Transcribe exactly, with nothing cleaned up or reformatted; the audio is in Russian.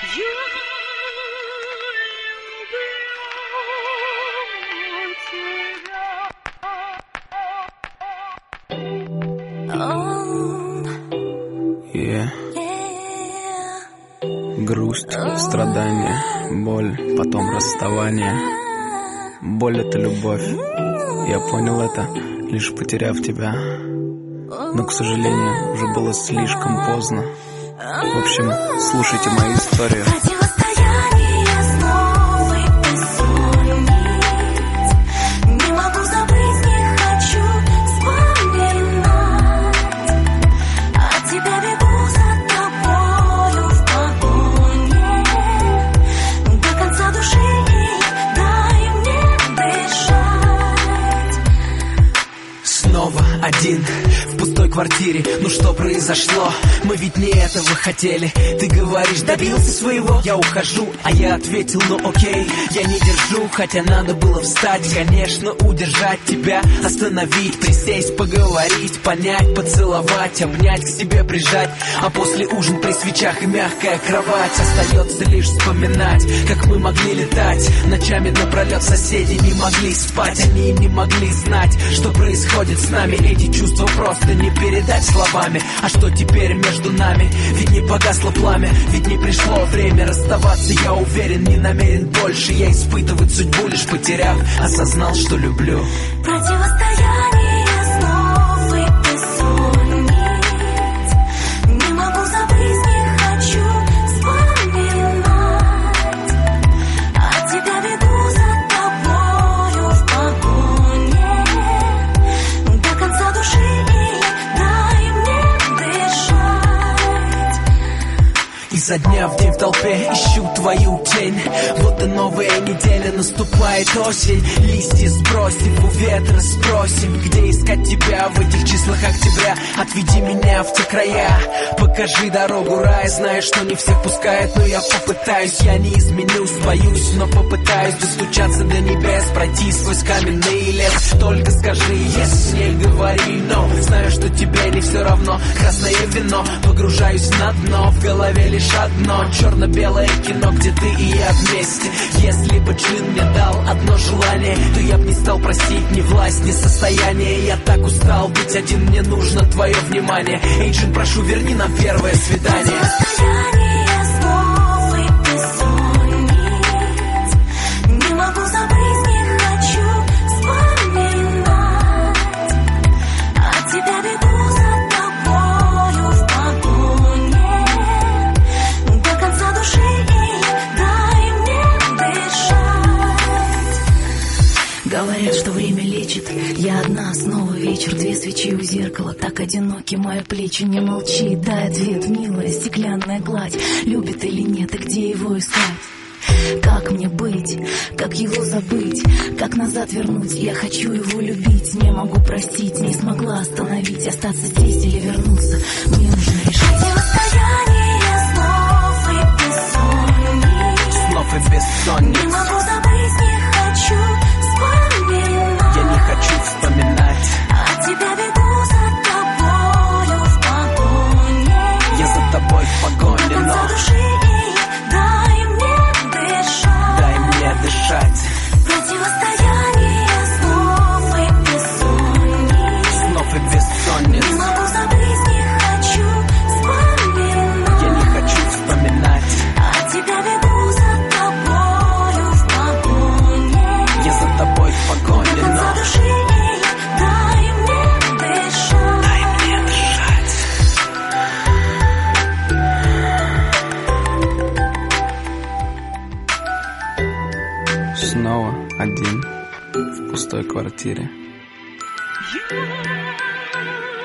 Yeah. Грусть, страдания, боль, потом расставание. Боль — это любовь. Я понял это, лишь потеряв тебя. Но, к сожалению, уже было слишком поздно. В общем, слушайте мою историю. Один в пустой квартире, ну что произошло? Мы ведь не этого хотели. Ты говоришь, добился своего, я ухожу. А я ответил, ну окей, я не держу. Хотя надо было встать, конечно, удержать тебя, остановить, присесть, поговорить, понять, поцеловать, обнять, к себе прижать. А после ужин при свечах и мягкая кровать. Остается лишь вспоминать, как мы могли летать. Ночами напролет соседи не могли спать. Они не могли знать, что происходит с нами. Эти чувства просто не передать словами. А что теперь между нами? Ведь не погасло пламя, ведь не пришло время расставаться. Я уверен, не намерен больше я испытывать судьбу, лишь потеряв, осознал, что люблю. Противостояние снов и бессонниц. Не могу забыть, не хочу вспоминать. От тебя бегу за тобою в погоне. До конца души дай мне дышать. Изо дня в день в толпе ищу твою тень. Вот и новая неделя, наступает осень. Листья сбросим, у ветра спросим, где искать тебя в этих числах октября. Отведи меня в те края, покажи дорогу рая. Знаю, что не всех пускает, но я попытаюсь. Я не изменюсь, боюсь, но попытаюсь достучаться до небес, пройти сквозь каменный лес. Только скажи, yes, не говори no. Знаю, что тебе не все равно. Красное вино, погружаюсь на дно. В голове лишь одно, черно-белое кино, где ты и я вместе. Если бы джин мне дал одно желание, то я бы не стал просить ни власть, ни состояние. Я так устал быть один, мне нужно твое внимание. Эй, джин, прошу, верни нам первое свидание. Противостояние снов и бессонниц. Не могу забыть, не хочу вспоминать. От тебя бегу за тобою в погоне. До конца души дай мне дышать. Говорят, что время лечит. Я одна, снова вечер, две свечи у зеркала. Так одиноки мои плечи, не молчи. Дай ответ, милая стеклянная гладь. Любит или нет, и где его искать? Как мне быть, как его забыть, как назад вернуть? Я хочу его любить, не могу простить, не смогла остановить. Остаться здесь или вернуться, мне нужно решить. Противостояние снов и бессонниц. Снов и бессонниц. Не могу забыть, не хочу вспоминать. Я не хочу вспоминать. От тебя бегу за тобою в погоне. Я за тобой в погоне, До конца но души дай мне дышать. дай мне дышать. Противостояние снов и бессонниц. Снов и бессонниц. Не могу забыть, не хочу вспоминать. Я не хочу вспоминать. От тебя бегу за тобою в погоне. Я за тобой в погоне, До конца но души дай мне дышать. дай мне дышать. Снова один в пустой квартире. You